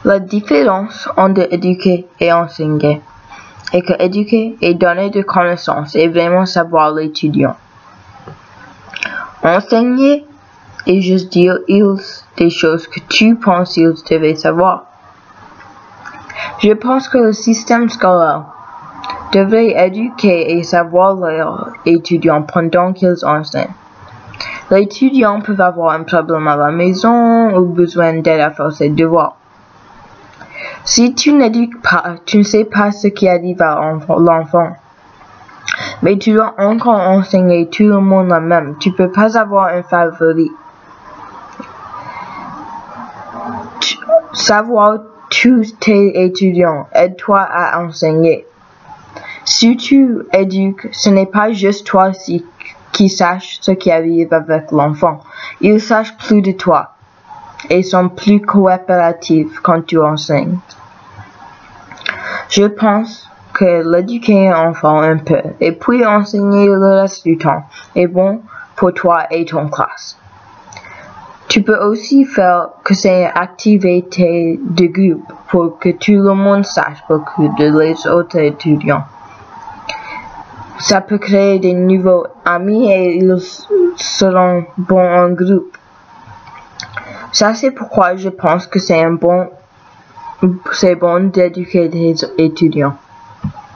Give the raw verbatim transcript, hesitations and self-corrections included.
La différence entre éduquer et enseigner est que éduquer et donner des connaissances et vraiment savoir l'étudiant. Enseigner et juste dire ils des choses que tu penses qu'ils devaient savoir. Je pense que le système scolaire devrait éduquer et savoir leurs étudiants pendant qu'ils enseignent. L'étudiant peut avoir un problème à la maison ou besoin d'aide à faire ses devoirs. Si tu n'éduques pas, tu ne sais pas ce qui arrive à l'enfant. Mais tu dois encore enseigner tout le monde la même. Tu ne peux pas avoir un favori. Savoir tous tes étudiants, aide-toi à enseigner. Si tu éduques, ce n'est pas juste toi qui sache ce qui arrive avec l'enfant. Ils sachent plus de toi et sont plus coopératifs quand tu enseignes. Je pense que l'éduquer un enfant un peu et puis enseigner le reste du temps est bon pour toi et ton classe. Tu peux aussi faire que c'est une activité de groupe pour que tout le monde sache beaucoup de les autres étudiants. Ça peut créer des nouveaux amis et ils seront bons en groupe. Ça c'est pourquoi je pense que c'est un bon, c'est bon d'éduquer des étudiants.